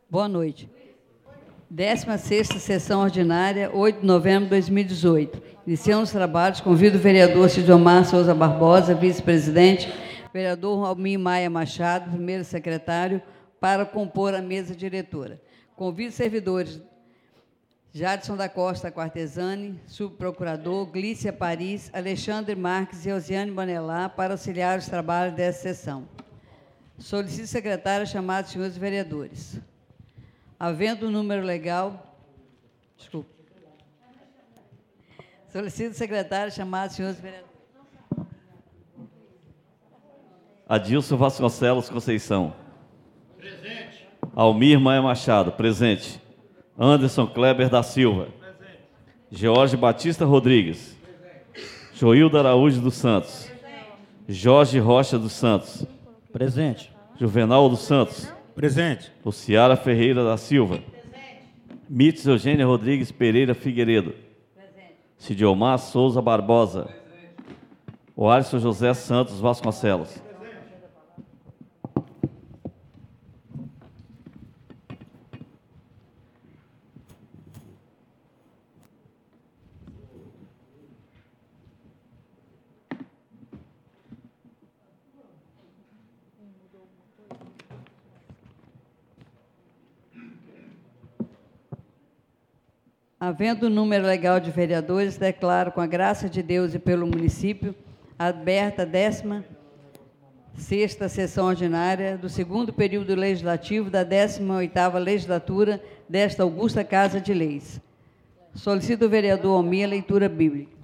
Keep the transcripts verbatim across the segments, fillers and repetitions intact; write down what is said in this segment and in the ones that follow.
Boa noite. décima sexta Sessão Ordinária, oito de novembro de dois mil e dezoito. Iniciamos os trabalhos. Convido o vereador Sidomar Souza Barbosa, vice-presidente, vereador Almir Maia Machado, primeiro secretário, para compor a mesa diretora. Convido os servidores Jadson da Costa Quartesani, subprocurador, Glícia Paris, Alexandre Marques e Osiane Bonelar para auxiliar os trabalhos dessa sessão. Solicito o secretário chamar os senhores vereadores. Havendo o número legal... Desculpe. Solicito o secretário chamar os senhores vereadores. Adilson Vasconcelos Conceição. Presente. Almir Maia Machado. Presente. Anderson Kleber da Silva. Presente. Jorge Batista Rodrigues. Presente. Joilda Araújo dos Santos. Presente. Jorge Rocha dos Santos. Presente. Juvenal dos Santos. Presente. Luciara Ferreira da Silva. Presente. Mites Eugênia Rodrigues Pereira Figueiredo. Presente. Sidiomar Souza Barbosa. Presente. O Alisson José Santos Vasconcelos. Presente. Havendo o número legal de vereadores, declaro, com a graça de Deus e pelo município, aberta a décima sexta Sessão Ordinária do segundo período legislativo da décima oitava Legislatura desta augusta Casa de Leis. Solicito o vereador Almir a leitura bíblica.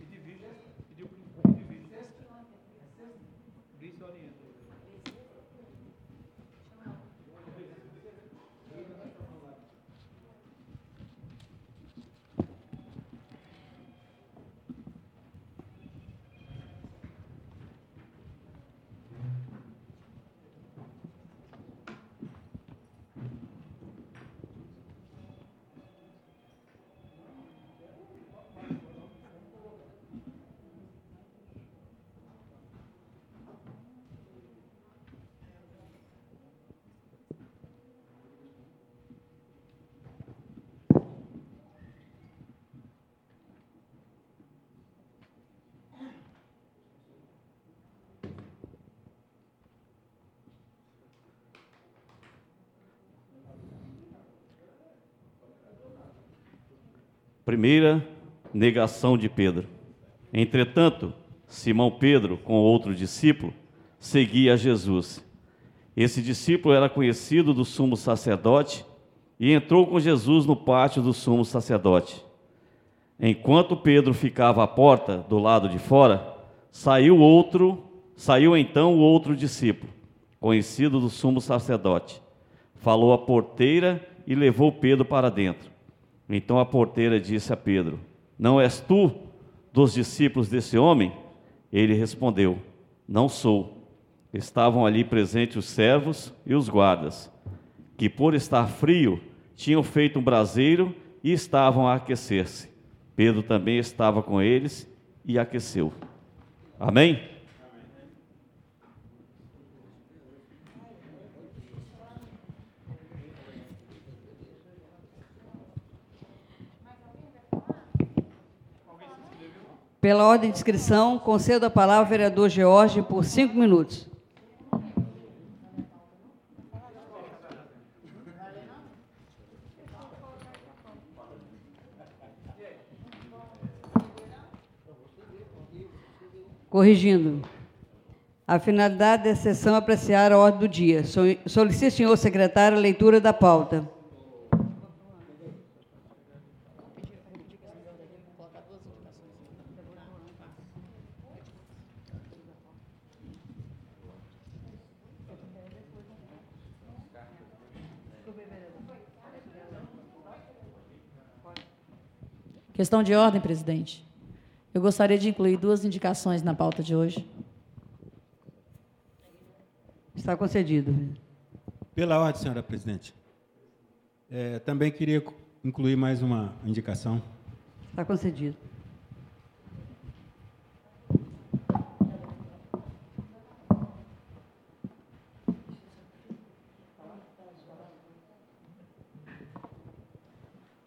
Primeira negação de Pedro. Entretanto, Simão Pedro, com outro discípulo, seguia a Jesus. Esse discípulo era conhecido do sumo sacerdote e entrou com Jesus no pátio do sumo sacerdote. Enquanto Pedro ficava à porta, do lado de fora, saiu outro, saiu então o outro discípulo, conhecido do sumo sacerdote. Falou à porteira e levou Pedro para dentro. Então a porteira disse a Pedro: não és tu dos discípulos desse homem? Ele respondeu: não sou. Estavam ali presentes os servos e os guardas, que por estar frio tinham feito um braseiro e estavam a aquecer-se. Pedro também estava com eles e aqueceu. Amém? Pela ordem de inscrição, concedo a palavra ao vereador George por cinco minutos. Corrigindo. A finalidade dessa sessão é apreciar a ordem do dia. Solicito, senhor secretário, a leitura da pauta. Questão de ordem, presidente. Eu gostaria de incluir duas indicações na pauta de hoje. Está concedido. Pela ordem, senhora presidente. É, também queria incluir mais uma indicação. Está concedido.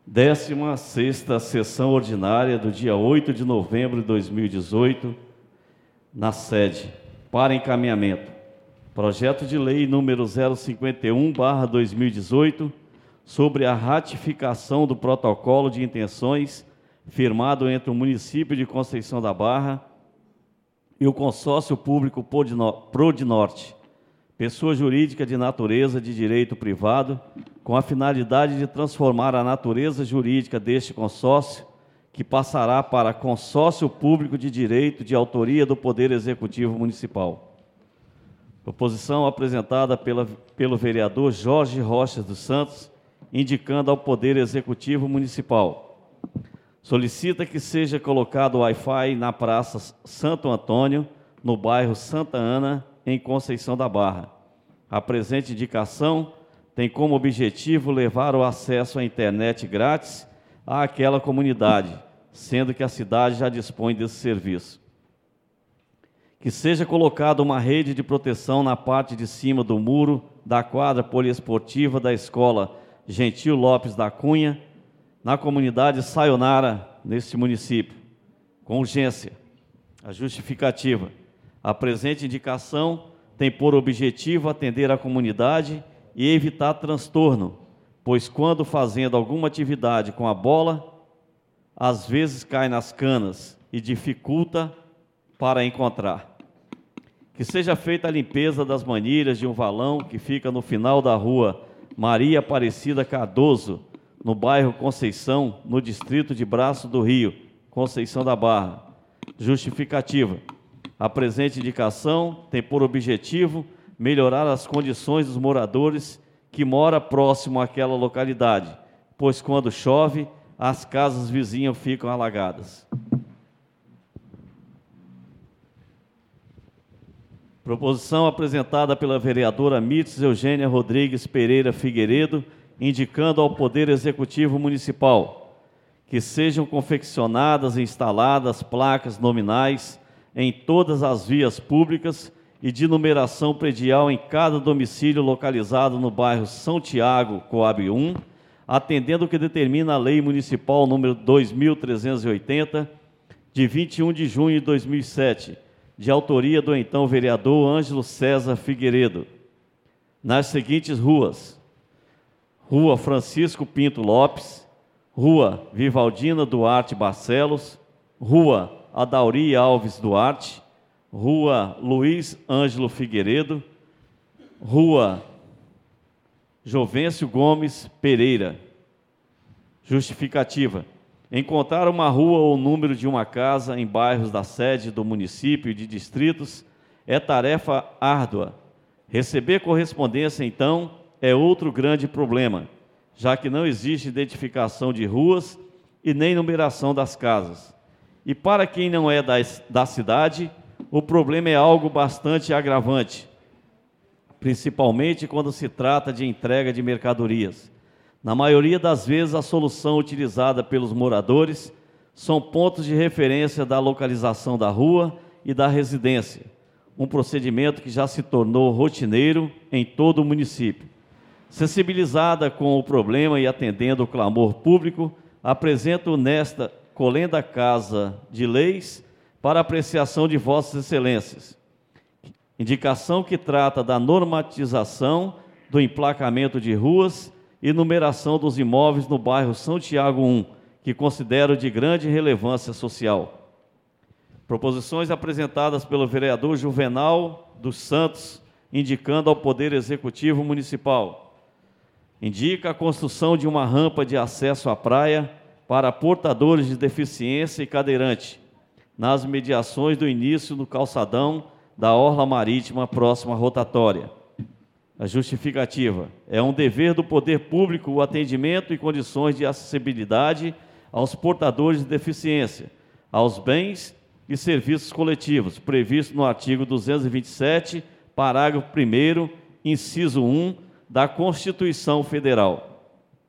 décima sexta sessão ordinária do dia oito de novembro de dois mil e dezoito, na sede, para encaminhamento. Projeto de lei número zero cinquenta e um barra dois mil e dezoito, sobre a ratificação do protocolo de intenções firmado entre o município de Conceição da Barra e o consórcio público Prodinorte, pessoa jurídica de natureza de direito privado, com a finalidade de transformar a natureza jurídica deste consórcio, que passará para consórcio público de direito de autoria do Poder Executivo Municipal. Proposição apresentada pela, pelo vereador Jorge Rocha dos Santos, indicando ao Poder Executivo Municipal. Solicita que seja colocado Wi-Fi na Praça Santo Antônio, no bairro Santa Ana, em Conceição da Barra. A presente indicação tem como objetivo levar o acesso à internet grátis àquela comunidade, sendo que a cidade já dispõe desse serviço. Que seja colocada uma rede de proteção na parte de cima do muro da quadra poliesportiva da Escola Gentil Lopes da Cunha, na comunidade Sayonara, neste município, com urgência. A justificativa. A presente indicação tem por objetivo atender a comunidade e evitar transtorno, pois quando fazendo alguma atividade com a bola, às vezes cai nas canas e dificulta para encontrar. Que seja feita a limpeza das manilhas de um valão que fica no final da rua Maria Aparecida Cardoso, no bairro Conceição, no distrito de Braço do Rio, Conceição da Barra. Justificativa. A presente indicação tem por objetivo melhorar as condições dos moradores que moram próximo àquela localidade, pois quando chove, as casas vizinhas ficam alagadas. Proposição apresentada pela vereadora Mirtes Eugênia Rodrigues Pereira Figueiredo, indicando ao Poder Executivo Municipal que sejam confeccionadas e instaladas placas nominais em todas as vias públicas e de numeração predial em cada domicílio localizado no bairro São Tiago, Coab um, atendendo o que determina a Lei Municipal número dois mil trezentos e oitenta, de vinte e um de junho de dois mil e sete, de autoria do então vereador Ângelo César Figueiredo, nas seguintes ruas: Rua Francisco Pinto Lopes, Rua Vivaldina Duarte Barcelos, Rua Adauri Alves Duarte, Rua Luiz Ângelo Figueiredo, Rua Jovencio Gomes Pereira. Justificativa. Encontrar uma rua ou número de uma casa em bairros da sede do município e de distritos é tarefa árdua. Receber correspondência, então, é outro grande problema, já que não existe identificação de ruas e nem numeração das casas. E para quem não é da, da cidade, o problema é algo bastante agravante, principalmente quando se trata de entrega de mercadorias. Na maioria das vezes, a solução utilizada pelos moradores são pontos de referência da localização da rua e da residência, um procedimento que já se tornou rotineiro em todo o município. Sensibilizada com o problema e atendendo o clamor público, apresento nesta colenda Casa de Leis para apreciação de Vossas Excelências. Indicação que trata da normatização do emplacamento de ruas e numeração dos imóveis no bairro São Tiago um, que considero de grande relevância social. Proposições apresentadas pelo vereador Juvenal dos Santos, indicando ao Poder Executivo Municipal. Indica a construção de uma rampa de acesso à praia para portadores de deficiência e cadeirante, nas mediações do início do calçadão da Orla Marítima próxima à rotatória. A justificativa. É um dever do poder público o atendimento e condições de acessibilidade aos portadores de deficiência, aos bens e serviços coletivos, previsto no artigo duzentos e vinte e sete, parágrafo primeiro, inciso um, da Constituição Federal.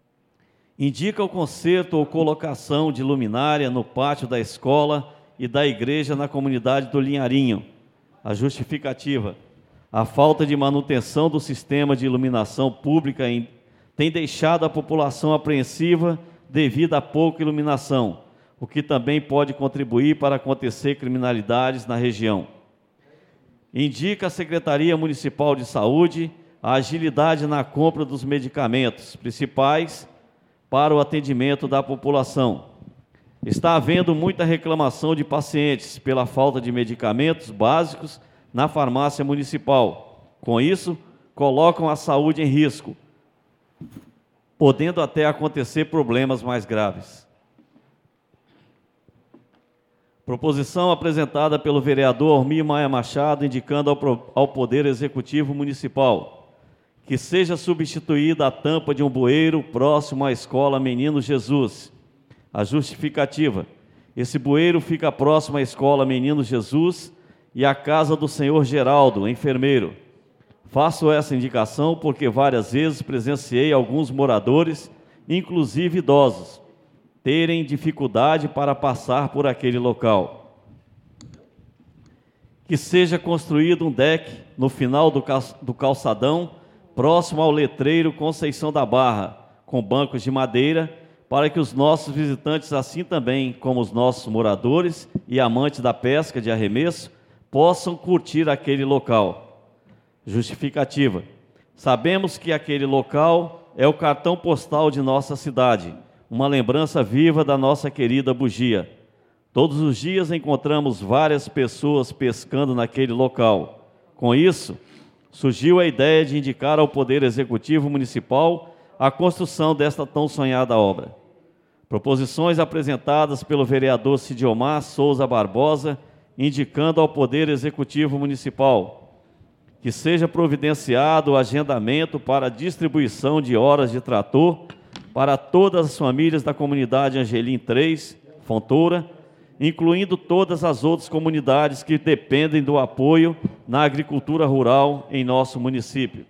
Indica o conserto ou colocação de luminária no pátio da escola e da igreja na comunidade do Linharinho. A justificativa. A falta de manutenção do sistema de iluminação pública em, tem deixado a população apreensiva devido a pouca iluminação, o que também pode contribuir para acontecer criminalidades na região. Indica a Secretaria Municipal de Saúde a agilidade na compra dos medicamentos principais para o atendimento da população. Está havendo muita reclamação de pacientes pela falta de medicamentos básicos na farmácia municipal. Com isso, colocam a saúde em risco, podendo até acontecer problemas mais graves. Proposição apresentada pelo vereador Ormir Maia Machado, indicando ao, ao Poder Executivo Municipal que seja substituída a tampa de um bueiro próximo à escola Menino Jesus. A justificativa: esse bueiro fica próximo à escola Menino Jesus e à casa do senhor Geraldo, enfermeiro. Faço essa indicação porque várias vezes presenciei alguns moradores, inclusive idosos, terem dificuldade para passar por aquele local. Que seja construído um deck no final do, cal do calçadão, próximo ao letreiro Conceição da Barra, com bancos de madeira, para que os nossos visitantes, assim também como os nossos moradores e amantes da pesca de arremesso, possam curtir aquele local. Justificativa: sabemos que aquele local é o cartão postal de nossa cidade, uma lembrança viva da nossa querida Bugia. Todos os dias encontramos várias pessoas pescando naquele local. Com isso, surgiu a ideia de indicar ao Poder Executivo Municipal a construção desta tão sonhada obra. Proposições apresentadas pelo vereador Sidiomar Souza Barbosa, indicando ao Poder Executivo Municipal que seja providenciado o agendamento para distribuição de horas de trator para todas as famílias da comunidade Angelim três, Fontoura, incluindo todas as outras comunidades que dependem do apoio na agricultura rural em nosso município.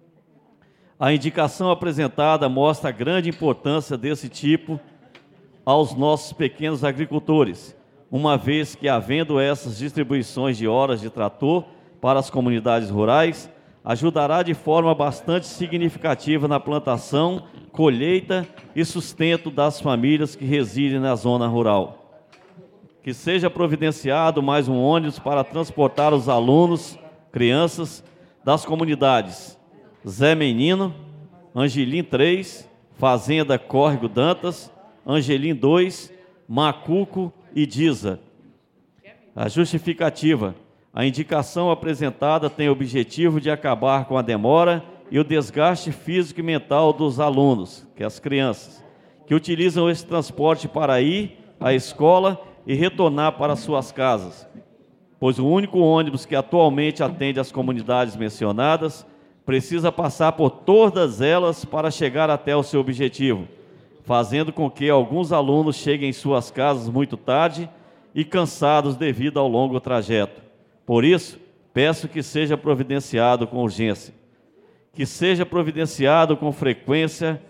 A indicação apresentada mostra a grande importância desse tipo aos nossos pequenos agricultores, uma vez que, havendo essas distribuições de horas de trator para as comunidades rurais, ajudará de forma bastante significativa na plantação, colheita e sustento das famílias que residem na zona rural. Que seja providenciado mais um ônibus para transportar os alunos, crianças das comunidades Zé Menino, Angelim três, Fazenda Córrego Dantas, Angelim dois, Macuco e Diza. A justificativa: a indicação apresentada tem o objetivo de acabar com a demora e o desgaste físico e mental dos alunos, que é as crianças, que utilizam esse transporte para ir à escola e retornar para suas casas, pois o único ônibus que atualmente atende as comunidades mencionadas precisa passar por todas elas para chegar até o seu objetivo, fazendo com que alguns alunos cheguem em suas casas muito tarde e cansados devido ao longo trajeto. Por isso, peço que seja providenciado com urgência, que seja providenciado com frequência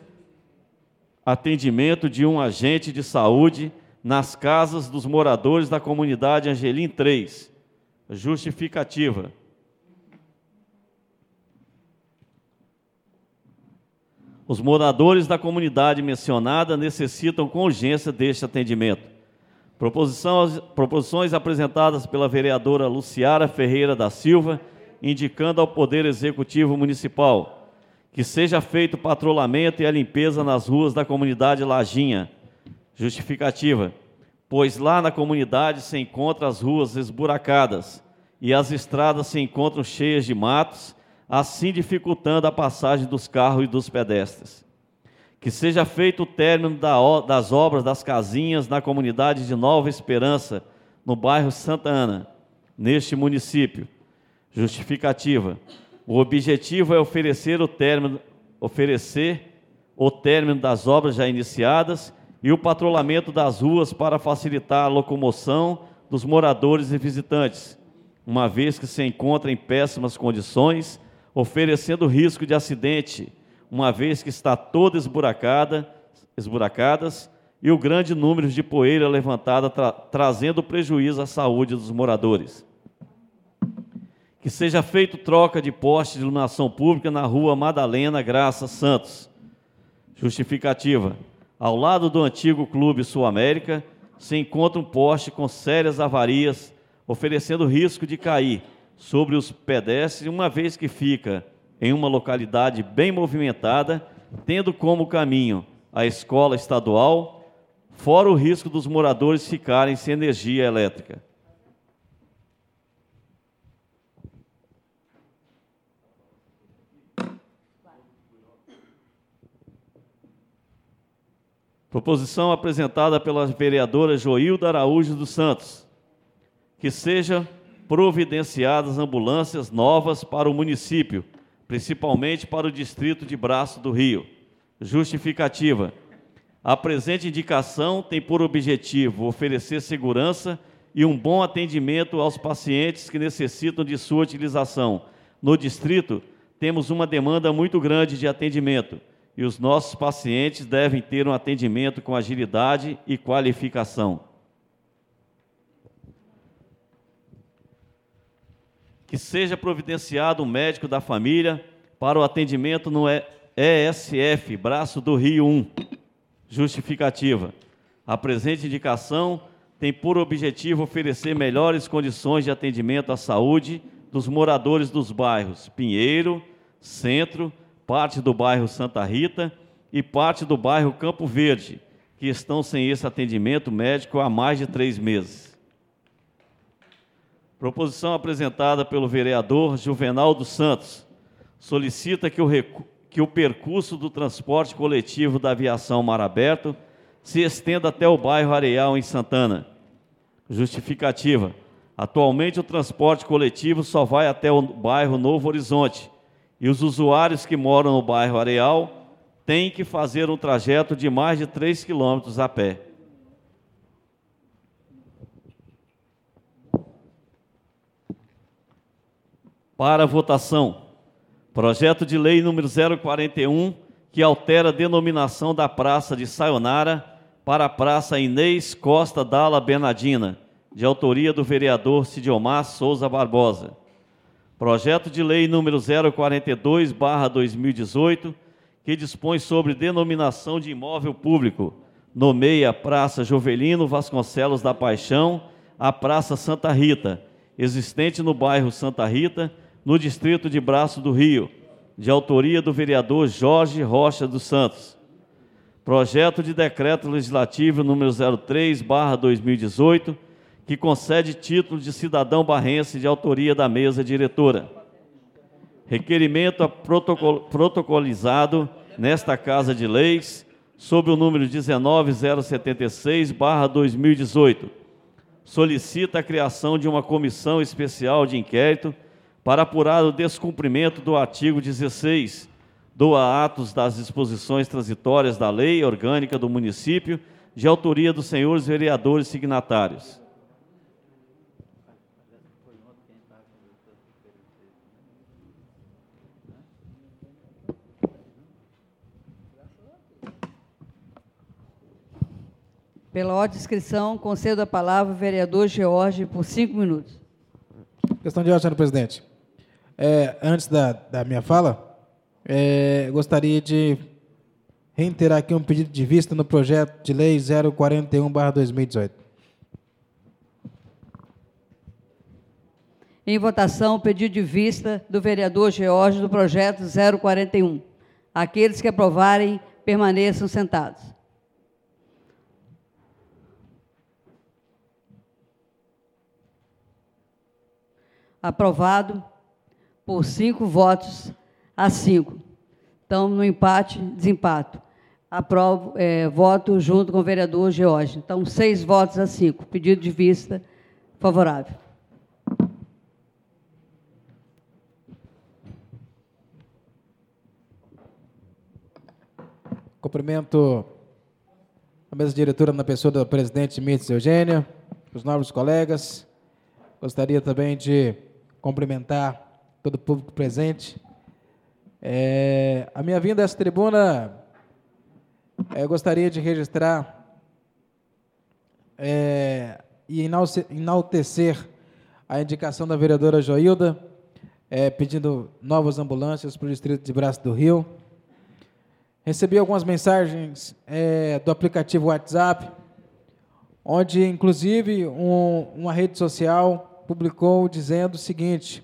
atendimento de um agente de saúde nas casas dos moradores da comunidade Angelim três. Justificativa: os moradores da comunidade mencionada necessitam com urgência deste atendimento. Proposição, proposições apresentadas pela vereadora Luciara Ferreira da Silva, indicando ao Poder Executivo Municipal que seja feito patrulhamento e a limpeza nas ruas da comunidade Lajinha. Justificativa: pois lá na comunidade se encontram as ruas esburacadas e as estradas se encontram cheias de matos, assim dificultando a passagem dos carros e dos pedestres. Que seja feito o término das obras das casinhas na comunidade de Nova Esperança, no bairro Santa Ana, neste município. Justificativa: o objetivo é oferecer o término, oferecer o término das obras já iniciadas e o patrulhamento das ruas para facilitar a locomoção dos moradores e visitantes, uma vez que se encontra em péssimas condições, oferecendo risco de acidente, uma vez que está toda esburacada, esburacadas, e o grande número de poeira levantada tra trazendo prejuízo à saúde dos moradores. Que seja feito troca de poste de iluminação pública na rua Madalena Graça Santos. Justificativa: Ao lado do antigo Clube Sul América, se encontra um poste com sérias avarias, oferecendo risco de cair sobre os pedestres, uma vez que fica em uma localidade bem movimentada, tendo como caminho a escola estadual, fora o risco dos moradores ficarem sem energia elétrica. Proposição apresentada pela vereadora Joilda Araújo dos Santos, que sejam providenciadas ambulâncias novas para o município, principalmente para o distrito de Braço do Rio. Justificativa. A presente indicação tem por objetivo oferecer segurança e um bom atendimento aos pacientes que necessitam de sua utilização. No distrito, temos uma demanda muito grande de atendimento, e os nossos pacientes devem ter um atendimento com agilidade e qualificação. Que seja providenciado um médico da família para o atendimento no E S F, Braço do Rio um. Justificativa. A presente indicação tem por objetivo oferecer melhores condições de atendimento à saúde dos moradores dos bairros Pinheiro, Centro, parte do bairro Santa Rita e parte do bairro Campo Verde, que estão sem esse atendimento médico há mais de três meses. Proposição apresentada pelo vereador Juvenal dos Santos. Solicita que o, que o percurso do transporte coletivo da aviação Mar Aberto se estenda até o bairro Areal, em Santana. Justificativa. Atualmente, o transporte coletivo só vai até o bairro Novo Horizonte, e os usuários que moram no bairro Areal têm que fazer um trajeto de mais de três quilômetros a pé. Para votação, projeto de lei número zero quarenta e um, que altera a denominação da Praça de Sayonara para a Praça Inês Costa Dalla Bernardina, de autoria do vereador Sidiomar Souza Barbosa. Projeto de lei número zero quarenta e dois barra dois mil e dezoito, que dispõe sobre denominação de imóvel público, nomeia a Praça Jovelino Vasconcelos da Paixão a Praça Santa Rita, existente no bairro Santa Rita, no distrito de Braço do Rio, de autoria do vereador Jorge Rocha dos Santos. Projeto de decreto legislativo número zero três barra dois mil e dezoito, que concede título de cidadão barrense de autoria da mesa diretora. Requerimento protocol, protocolizado nesta Casa de Leis, sob o número dezenove mil setenta e seis barra dois mil e dezoito. Solicita a criação de uma comissão especial de inquérito para apurar o descumprimento do artigo dezesseis do atos das disposições transitórias da Lei Orgânica do Município, de autoria dos senhores vereadores signatários. Pela ordem de inscrição, concedo a palavra ao vereador George por cinco minutos. Questão de ordem, senhor presidente. É, antes da, da minha fala, é, gostaria de reiterar aqui um pedido de vista no projeto de lei zero quarenta e um barra dois mil e dezoito. Em votação, o pedido de vista do vereador George do projeto zero quarenta e um. Aqueles que aprovarem, permaneçam sentados. Aprovado por cinco votos a cinco. Então, no empate, desempate. Aprovo, é, voto junto com o vereador George. Então, seis votos a cinco. Pedido de vista favorável. Cumprimento a mesa diretora na pessoa do presidente Mirtz Eugênio, os nobres colegas. Gostaria também de cumprimentar todo o público presente. É, a minha vinda a essa tribuna, é, eu gostaria de registrar é, e enaltecer a indicação da vereadora Joilda, é, pedindo novas ambulâncias para o distrito de Braço do Rio. recebi algumas mensagens é, do aplicativo WhatsApp, onde, inclusive, um, uma rede social publicou dizendo o seguinte: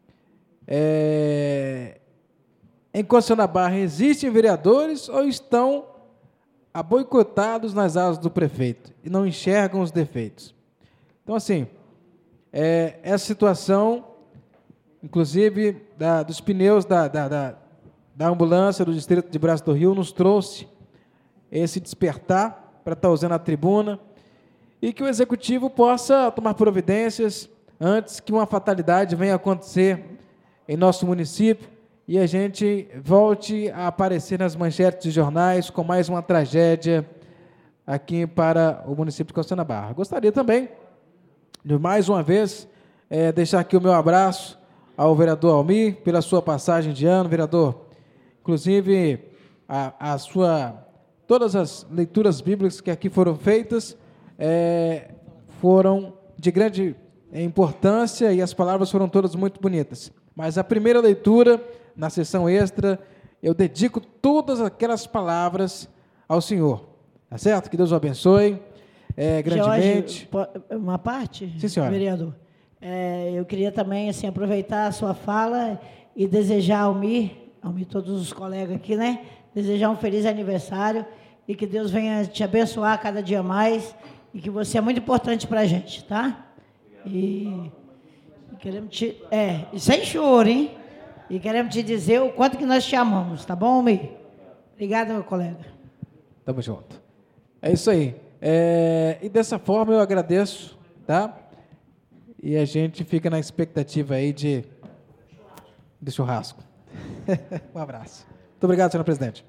é, em Conceição da Barra existem vereadores ou estão aboicotados nas asas do prefeito e não enxergam os defeitos? Então, assim, é, essa situação, inclusive, da, dos pneus da, da, da, da ambulância do Distrito de Braço do Rio, nos trouxe esse despertar para estar usando a tribuna e que o Executivo possa tomar providências antes que uma fatalidade venha acontecer em nosso município e a gente volte a aparecer nas manchetes de jornais com mais uma tragédia aqui para o município de Conceição da Barra. Gostaria também de, mais uma vez, é, deixar aqui o meu abraço ao vereador Almir pela sua passagem de ano. Vereador, inclusive, a, a sua, todas as leituras bíblicas que aqui foram feitas é, foram de grande importância e as palavras foram todas muito bonitas. Mas a primeira leitura, na sessão extra, eu dedico todas aquelas palavras ao senhor. Tá certo? Que Deus o abençoe é, grandemente. Jorge, uma parte? Sim, senhora. Vereador. É, eu queria também assim, aproveitar a sua fala e desejar ao Almir, ao Almir, todos os colegas aqui, né? Desejar um feliz aniversário e que Deus venha te abençoar cada dia mais e que você é muito importante para a gente, tá? E, e queremos te... É, e sem choro, hein? E queremos te dizer o quanto que nós te amamos, tá bom, Almir? Obrigada, meu colega. Tamo junto. É isso aí. É, e dessa forma eu agradeço, tá? E a gente fica na expectativa aí de, de churrasco. Um abraço. Muito obrigado, senhor presidente.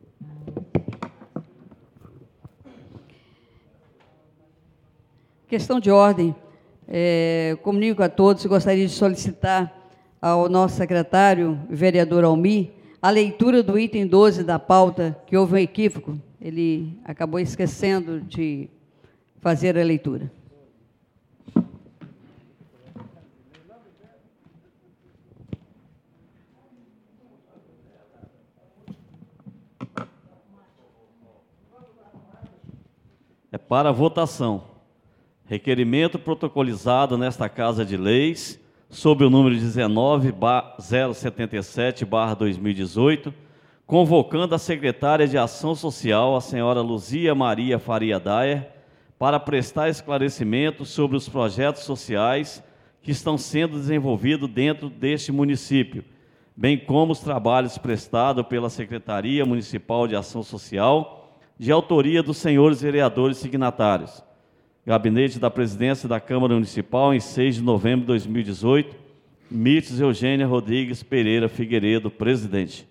Questão de ordem. É, comunico a todos, gostaria de solicitar ao nosso secretário, vereador Almir, a leitura do item doze da pauta, que houve um equívoco. Ele acabou esquecendo de fazer a leitura. É para votação. Requerimento protocolizado nesta Casa de Leis, sob o número dezenove barra zero setenta e sete barra dois mil e dezoito, convocando a secretária de Ação Social, a senhora Luzia Maria Faria Dayer, para prestar esclarecimento sobre os projetos sociais que estão sendo desenvolvidos dentro deste município, bem como os trabalhos prestados pela Secretaria Municipal de Ação Social, de autoria dos senhores vereadores signatários. Gabinete da Presidência da Câmara Municipal, em seis de novembro de dois mil e dezoito, Mirtes Eugênia Rodrigues Pereira Figueiredo, presidente.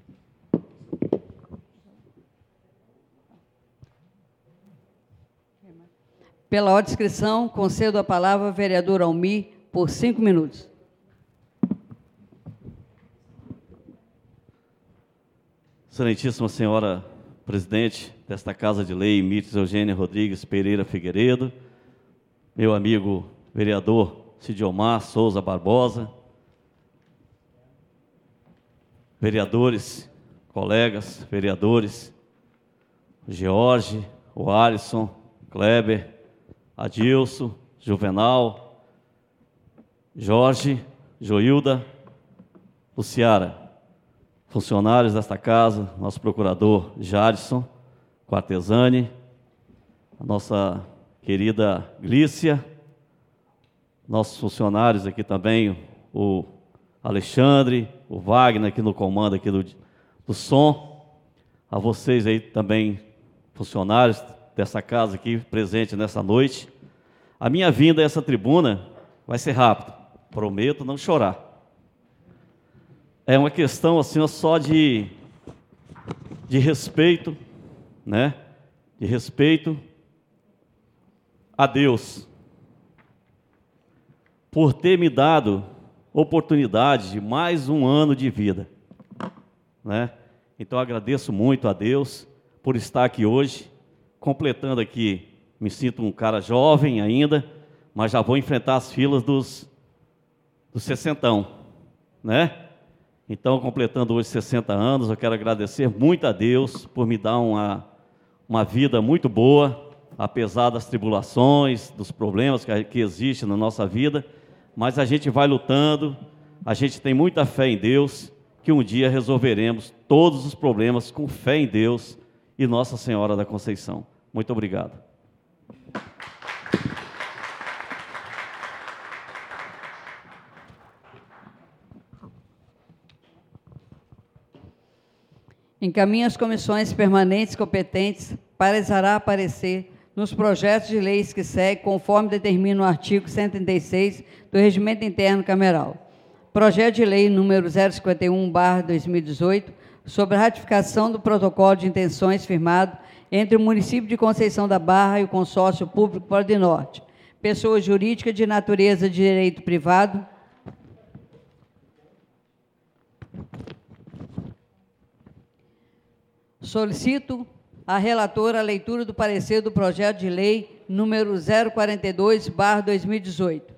Pela ordem de inscrição, concedo a palavra ao vereador Almir por cinco minutos. Excelentíssima senhora presidente desta Casa de Lei, Mirtes Eugênia Rodrigues Pereira Figueiredo, meu amigo vereador Cidiomar Souza Barbosa, vereadores, colegas, vereadores, o George, o Alisson, Kleber, Adilson, Juvenal, Jorge, Joilda, Luciara, funcionários desta casa, nosso procurador Jadson Quartesani, a nossa querida Glícia, nossos funcionários aqui também, o Alexandre, o Wagner aqui no comando aqui do, do som, a vocês aí também, funcionários dessa casa aqui, presente nessa noite. A minha vinda a essa tribuna vai ser rápida, prometo não chorar. É uma questão assim só de, de respeito, né? De respeito a Deus, por ter me dado oportunidade de mais um ano de vida, né? Então agradeço muito a Deus por estar aqui hoje, completando aqui, me sinto um cara jovem ainda, mas já vou enfrentar as filas dos, dos sessentão, né? Então, completando hoje sessenta anos, eu quero agradecer muito a Deus por me dar uma, uma vida muito boa, apesar das tribulações, dos problemas que, que existem na nossa vida, mas a gente vai lutando, a gente tem muita fé em Deus, que um dia resolveremos todos os problemas com fé em Deus e Nossa Senhora da Conceição. Muito obrigado. Encaminha as comissões permanentes competentes para exarar parecer nos projetos de leis que seguem, conforme determina o artigo cento e trinta e seis do Regimento Interno Cameral. Projeto de lei número zero cinquenta e um barra dois mil e dezoito, sobre a ratificação do protocolo de intenções firmado entre o município de Conceição da Barra e o consórcio público Prodinorte, pessoa jurídica de natureza de direito privado. Solicito à relatora a leitura do parecer do projeto de lei número zero quarenta e dois barra dois mil e dezoito.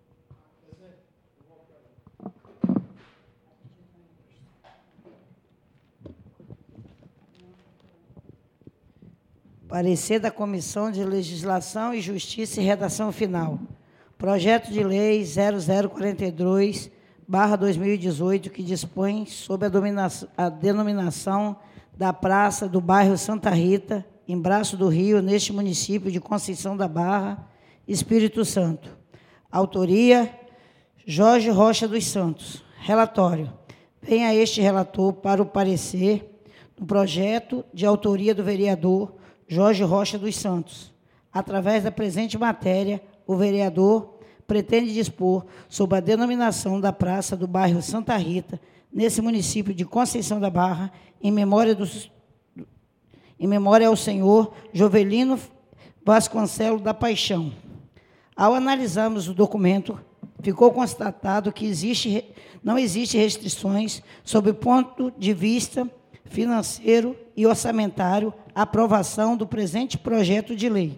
Parecer da Comissão de Legislação e Justiça e redação final. Projeto de lei zero zero quarenta e dois barra dois mil e dezoito, que dispõe sobre a, dominação, a denominação da praça do bairro Santa Rita, em Braço do Rio, neste município de Conceição da Barra, Espírito Santo. Autoria, Jorge Rocha dos Santos. Relatório. Venha este relator para o parecer do projeto de autoria do vereador Jorge Rocha dos Santos. Através da presente matéria, o vereador pretende dispor sobre a denominação da praça do bairro Santa Rita, nesse município de Conceição da Barra, em memória, dos, em memória ao senhor Jovelino Vasconcelos da Paixão. Ao analisarmos o documento, ficou constatado que existe, não existe restrições sob o ponto de vista financeiro e orçamentário à aprovação do presente projeto de lei.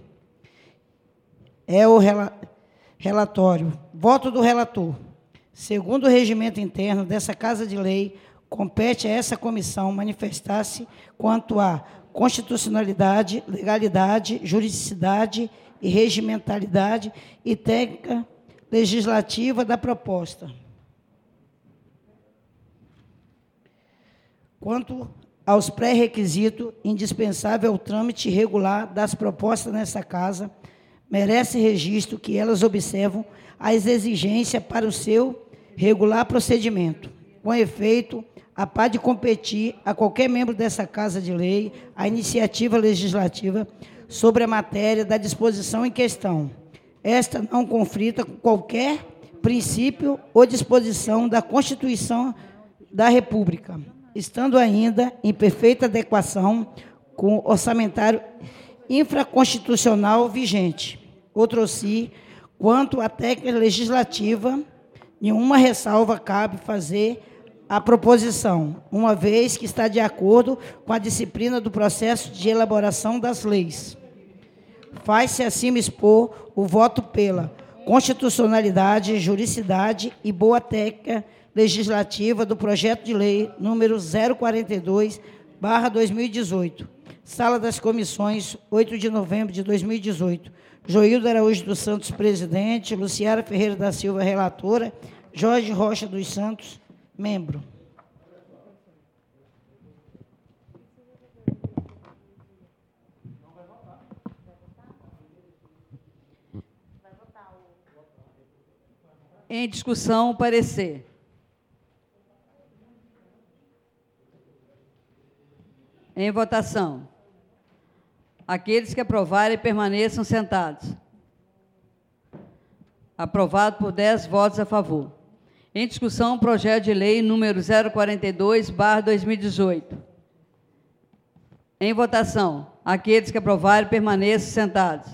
É o rela, relatório. Voto do relator. Segundo o regimento interno dessa Casa de Lei, compete a essa comissão manifestar-se quanto à constitucionalidade, legalidade, juridicidade e regimentalidade e técnica legislativa da proposta. Quanto aos pré-requisitos indispensáveis ao trâmite regular das propostas nessa Casa, merece registro que elas observam as exigências para o seu regular procedimento. Com efeito, a par de competir a qualquer membro dessa Casa de Lei a iniciativa legislativa sobre a matéria da disposição em questão. Esta não conflita com qualquer princípio ou disposição da Constituição da República, estando ainda em perfeita adequação com o orçamentário infraconstitucional vigente. Outroci, quanto à técnica legislativa, nenhuma ressalva cabe fazer a proposição, uma vez que está de acordo com a disciplina do processo de elaboração das leis. Faz-se acima expor o voto pela constitucionalidade, juridicidade e boa técnica legislativa do projeto de lei número zero quarenta e dois barra dois mil e dezoito. Sala das Comissões, oito de novembro de dois mil e dezoito. Joildo Araújo dos Santos, presidente. Luciara Ferreira da Silva, relatora. Jorge Rocha dos Santos, membro. Em discussão, parecer. Em votação. Aqueles que aprovarem permaneçam sentados. Aprovado por dez votos a favor. Em discussão, o projeto de lei número zero quarenta e dois barra dois mil e dezoito. Em votação. Aqueles que aprovarem permaneçam sentados.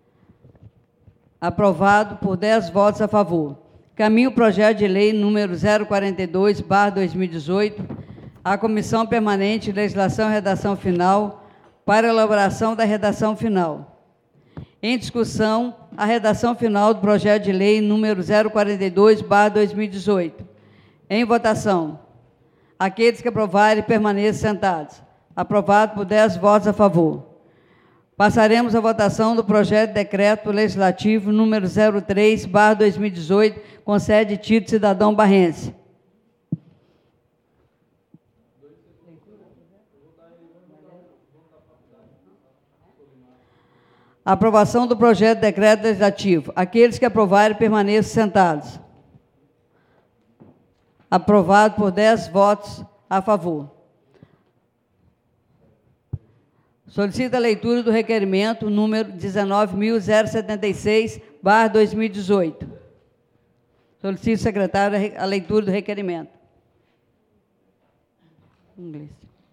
Aprovado por dez votos a favor. Caminho o projeto de lei número zero quarenta e dois barra dois mil e dezoito à Comissão Permanente de Legislação e Redação Final para elaboração da redação final. Em discussão, a redação final do projeto de lei número zero quarenta e dois barra dois mil e dezoito. Em votação. Aqueles que aprovarem, permaneçam sentados. Aprovado por dez votos a favor. Passaremos à votação do projeto de decreto legislativo número zero três barra dois mil e dezoito, com sede e título cidadão barrense. Aprovação do projeto de decreto legislativo. Aqueles que aprovarem, permaneçam sentados. Aprovado por dez votos a favor. Solicito a leitura do requerimento número dezenove mil setenta e seis barra dois mil e dezoito. Solicito, secretário, a leitura do requerimento. Inglês.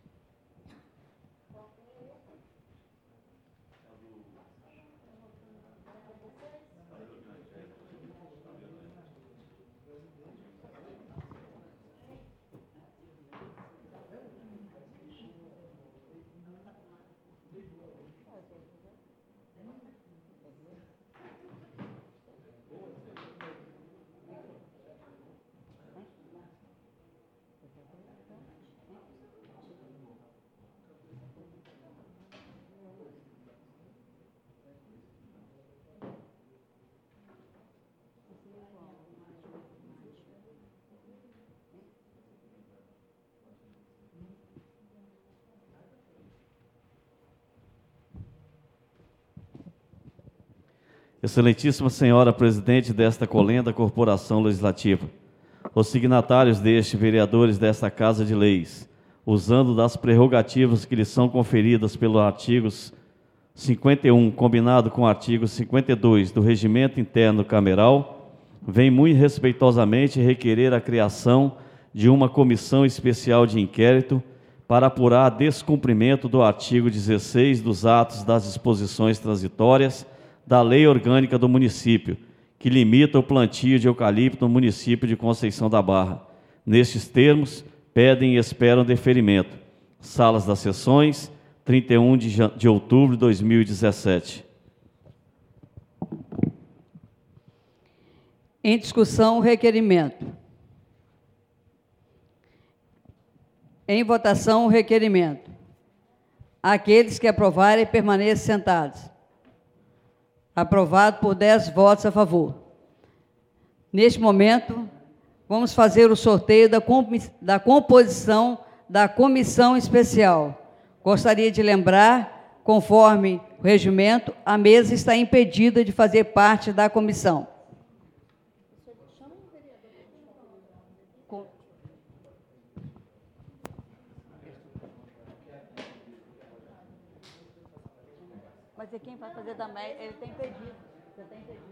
Excelentíssima Senhora Presidente desta colenda Corporação Legislativa, os signatários deste, vereadores desta Casa de Leis, usando das prerrogativas que lhes são conferidas pelos artigos cinquenta e um, combinado com o artigo cinquenta e dois do Regimento Interno Cameral, vem muito respeitosamente requerer a criação de uma comissão especial de inquérito para apurar descumprimento do artigo dezesseis dos atos das disposições transitórias da Lei Orgânica do município, que limita o plantio de eucalipto no município de Conceição da Barra. Nestes termos, pedem e esperam deferimento. Salas das sessões, trinta e um de outubro de dois mil e dezessete. Em discussão, o requerimento. Em votação, o requerimento. Aqueles que aprovarem, permaneçam sentados. Aprovado por dez votos a favor. Neste momento, vamos fazer o sorteio da, da composição da comissão especial. Gostaria de lembrar, conforme o regimento, a mesa está impedida de fazer parte da comissão. Mas é quem vai fazer também, ele tem impedido. Você tem impedido.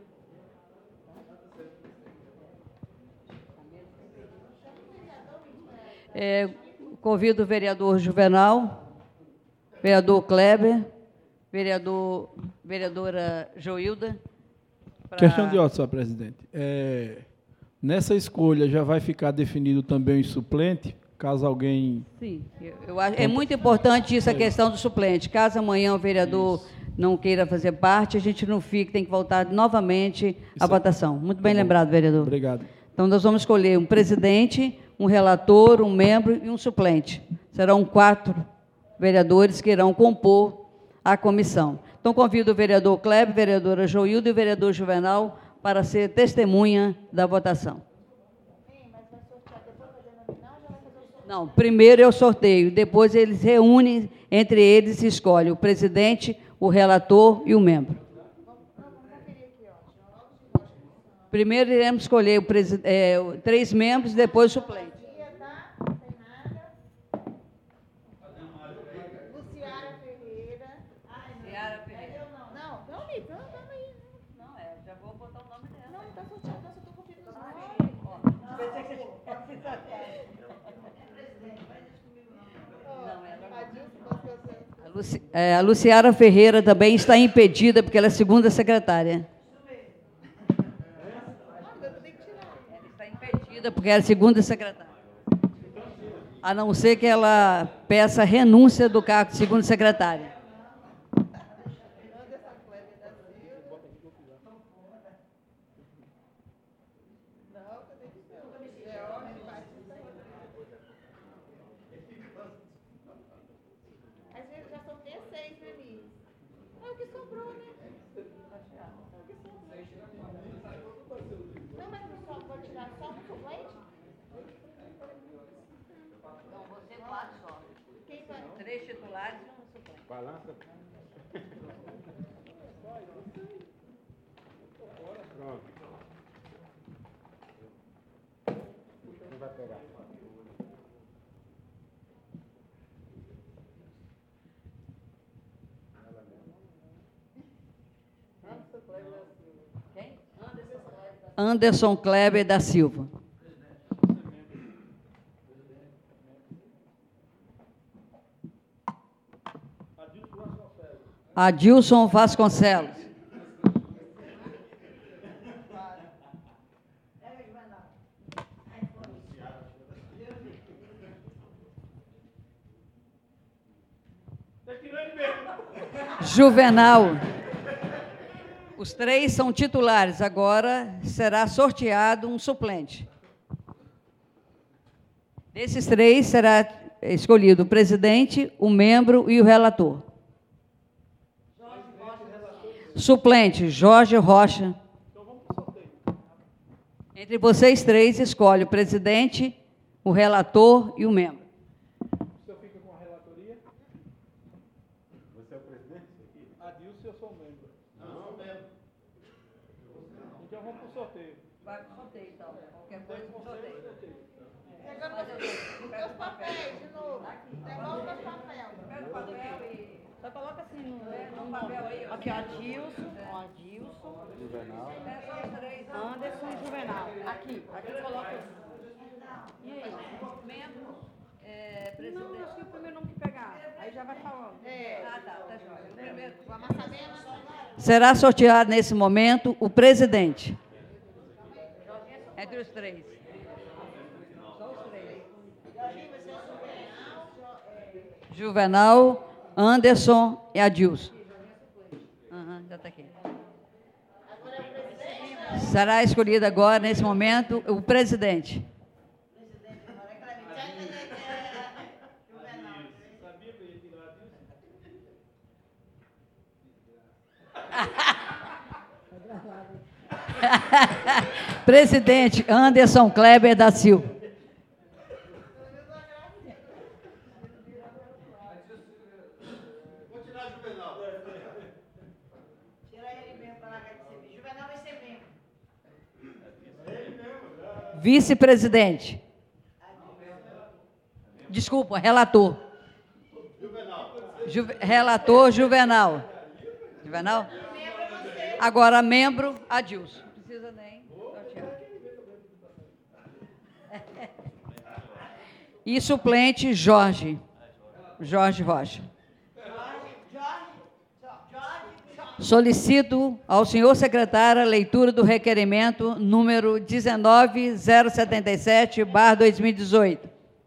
É, convido o vereador Juvenal, vereador Kleber, vereador, vereadora Joilda. Pra... Questão de ordem, senhor presidente. É, nessa escolha já vai ficar definido também o suplente, caso alguém... Sim, eu, eu acho, é muito importante isso, a questão do suplente. Caso amanhã o vereador isso. não queira fazer parte, a gente não fica, tem que voltar novamente à votação. Muito bem tá lembrado, vereador. Obrigado. Então, nós vamos escolher um presidente, um relator, um membro e um suplente. Serão quatro vereadores que irão compor a comissão. Então, convido o vereador Kleber, vereadora Joilda e o vereador Juvenal para ser testemunha da votação. Não, primeiro eu sorteio, depois eles reúnem, entre eles e escolhem o presidente, o relator e o membro. Primeiro iremos escolher o é, três membros, depois o suplente. Luciara Ferreira. Luciara Ferreira. Não, não, Nico, não, calma aí. Não, é, já vou botar o nome dela. Não, não está sorteando, não, só estou conferindo os nomes. A Luciara Ferreira também está impedida, porque ela é segunda secretária. Porque era segunda secretária. A não ser que ela peça renúncia do cargo de segunda secretária. o que sobrou, né? Não, mas não só vou tirar só um suplente? Então, você quatro só. Quem vai? Três titulares e um suplente. Balança. Pronto. Quem vai pegar? Quem? Anderson Kleber da Silva. Adilson Vasconcelos. Juvenal. Os três são titulares. Agora será sorteado um suplente. Desses três será escolhido o presidente, o membro e o relator. Suplente, Jorge Rocha. Entre vocês três, escolhe o presidente, o relator e o membro. O senhor fica com a relatoria? Você é o presidente? Adilson, eu sou membro. Não, membro. Então vamos para o sorteio. Vai para o sorteio, então. Qualquer coisa para o sorteio. Meus papéis, de novo. Devolve meus papéis. Pega o papel e... Só coloca assim no, no papel aí, ó. Aqui, ó, Adilson, ó, Adilson, Juvenal. Anderson e Juvenal. Aqui, aqui coloca. E aí? Membro, é, Não, presidente. acho que é o primeiro nome que pegar. Aí já vai falando. É. Ah, tá, tá jóia. O primeiro. O amassamento. Será sorteado nesse momento o presidente. Entre os três. Só os três. Juvenal, Anderson e Adilson. Aham, já está aqui. Será escolhido agora, nesse momento, o presidente. Presidente Anderson Kleber da Silva. Vou tirar o Juvenal. Tira ele mesmo para largar de ser membro. Juvenal vai ser membro. Vice-presidente. Desculpa, relator. Juve, relator Juvenal. Juvenal? Agora, membro, Adilson. Não precisa nem sortear. E suplente, Jorge. Jorge Rocha. Solicito ao senhor secretário a leitura do requerimento número dezenove zero setenta e sete barra dois mil e dezoito.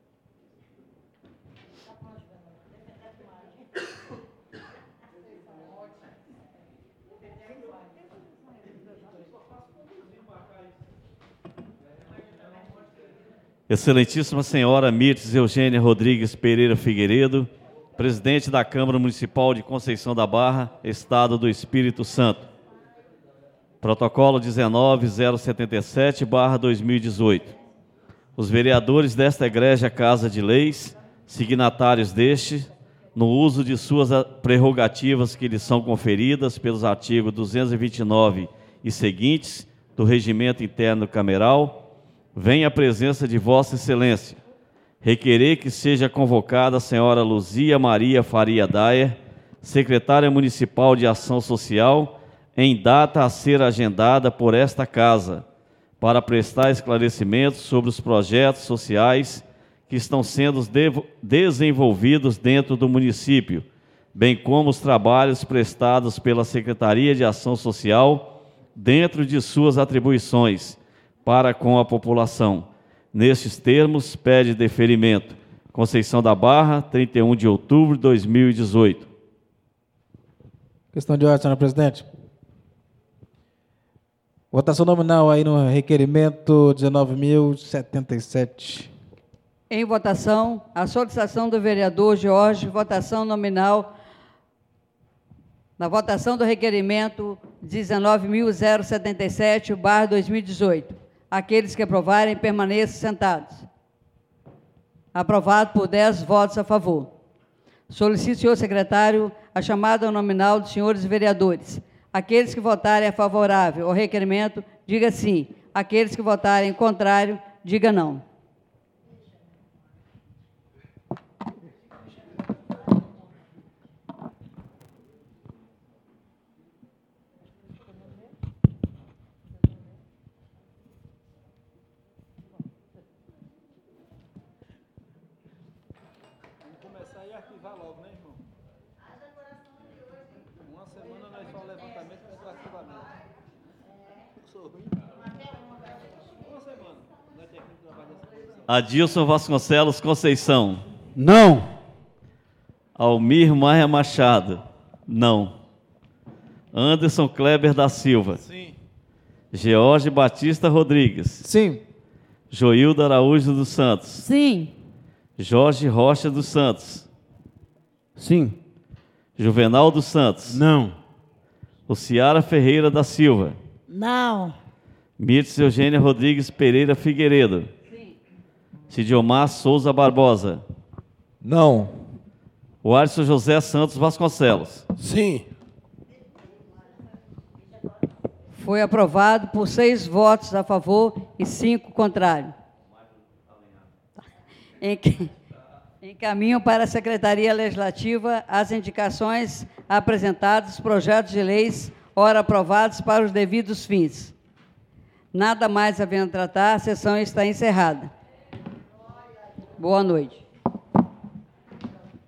Excelentíssima senhora Mirtes Eugênia Rodrigues Pereira Figueiredo, presidente da Câmara Municipal de Conceição da Barra, Estado do Espírito Santo. Protocolo dezenove zero setenta e sete barra dois mil e dezoito. Os vereadores desta egrégia Casa de Leis, signatários deste, no uso de suas prerrogativas que lhes são conferidas pelos artigos duzentos e vinte e nove e seguintes do Regimento Interno Cameral, vem à presença de Vossa Excelência requerer que seja convocada a senhora Luzia Maria Faria Dayer, secretária municipal de Ação Social, em data a ser agendada por esta Casa, para prestar esclarecimentos sobre os projetos sociais que estão sendo desenvolvidos dentro do município, bem como os trabalhos prestados pela Secretaria de Ação Social dentro de suas atribuições para com a população. Nestes termos, pede deferimento. Conceição da Barra, trinta e um de outubro de dois mil e dezoito. Questão de ordem, senhora presidente. Votação nominal aí no requerimento dezenove mil e setenta e sete. Em votação, a solicitação do vereador Jorge, votação nominal Na votação do requerimento dezenove mil setenta e sete barra dois mil e dezoito. Aqueles que aprovarem, permaneçam sentados. Aprovado por dez votos a favor. Solicito, senhor secretário, a chamada nominal dos senhores vereadores. Aqueles que votarem a favorável ao requerimento, diga sim. Aqueles que votarem contrário, diga não. Adilson Vasconcelos Conceição. Não. Almir Maia Machado. Não. Anderson Kleber da Silva. Sim. George Batista Rodrigues. Sim. Joilda Araújo dos Santos. Sim. Jorge Rocha dos Santos. Sim. Juvenal dos Santos. Não. Luciara Ferreira da Silva. Não. Mirtes Eugênia Rodrigues Pereira Figueiredo. Sim. Cidiomar Souza Barbosa. Não. O Alisson José Santos Vasconcelos. Sim. Foi aprovado por seis votos a favor e cinco contrários. Enc- Encaminho para a Secretaria Legislativa as indicações apresentadas, projetos de leis, ora aprovados para os devidos fins. Nada mais havendo a tratar, a sessão está encerrada. Boa noite.